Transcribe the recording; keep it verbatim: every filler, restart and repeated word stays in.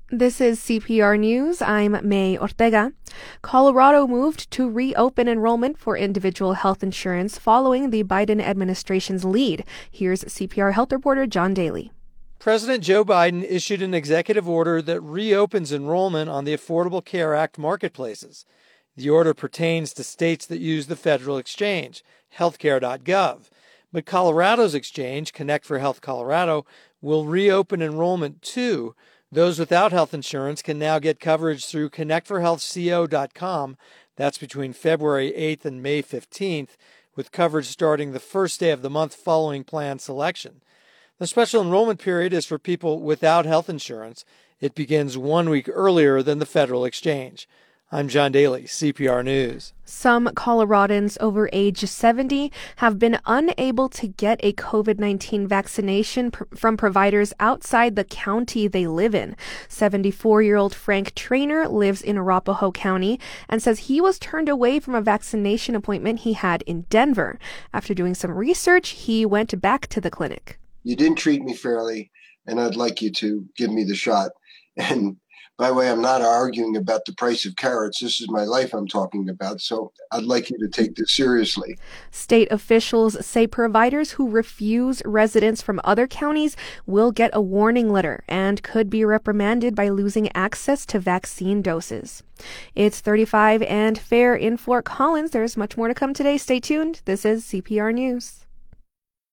This is C P R News. I'm May Ortega. Colorado moved to reopen enrollment for individual health insurance following the Biden administration's lead. Here's C P R health reporter John Daly. President Joe Biden issued an executive order that reopens enrollment on the Affordable Care Act marketplaces. The order pertains to states that use the federal exchange, healthcare dot gov. But Colorado's exchange, Connect for Health Colorado, will reopen enrollment too. Those without health insurance can now get coverage through connect for health co dot com. That's between February eighth and May fifteenth, with coverage starting the first day of the month following plan selection. The special enrollment period is for people without health insurance. It begins one week earlier than the federal exchange. I'm John Daly, C P R News. Some Coloradans over age seventy have been unable to get a COVID nineteen vaccination pr- from providers outside the county they live in. seventy-four-year-old Frank Trainer lives in Arapahoe County and says he was turned away from a vaccination appointment he had in Denver. After doing some research, he went back to the clinic. You didn't treat me fairly, and I'd like you to give me the shot. And by the way, I'm not arguing about the price of carrots. This is my life I'm talking about, so I'd like you to take this seriously. State officials say providers who refuse residents from other counties will get a warning letter and could be reprimanded by losing access to vaccine doses. It's thirty-five and fair in Fort Collins. There's much more to come today. Stay tuned. This is C P R News.